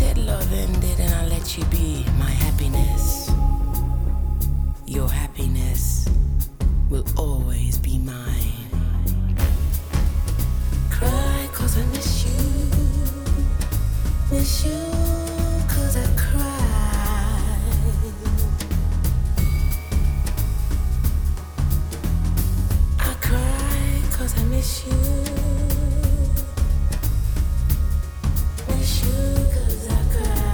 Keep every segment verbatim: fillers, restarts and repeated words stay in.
said love ended and I let you be my happiness. Your happiness will always be mine. Cry cause I miss you. Miss you cause I cry. I cry cause I miss you. Miss you cause I cry.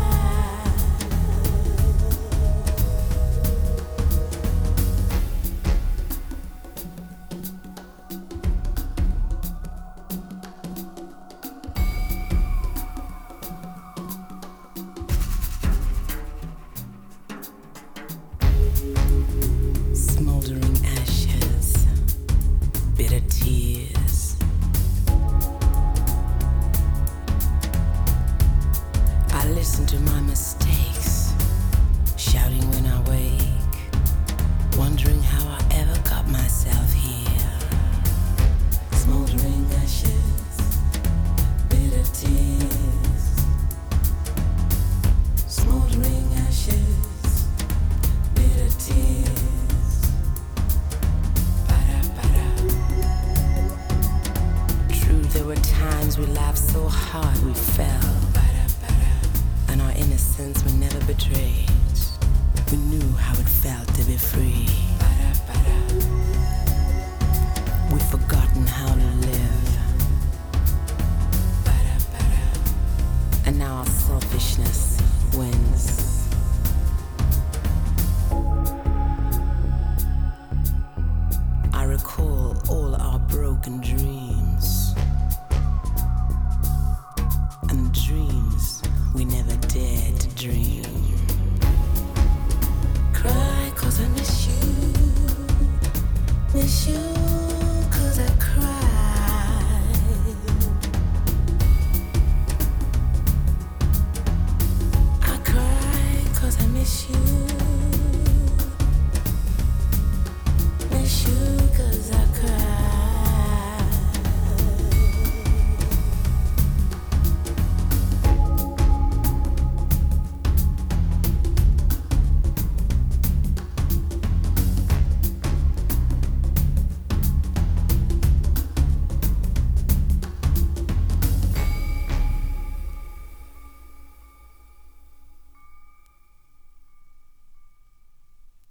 Smoldering ashes, bitter tears. I listen to my mistakes, shouting when I wake, wondering how I ever got myself here. Smoldering ashes, bitter tears. Smoldering ashes, bitter tears. Ba-da-ba-da. True, there were times we laughed so hard we fell. And our innocence were never betrayed. We knew how it felt to be free. We've forgotten how to live. And now our selfishness wins. I recall all our broken dreams. And dreams we never dared to dream. Cry cause I miss you. Miss you cause I cry. I cry cause I miss you. Miss you cause I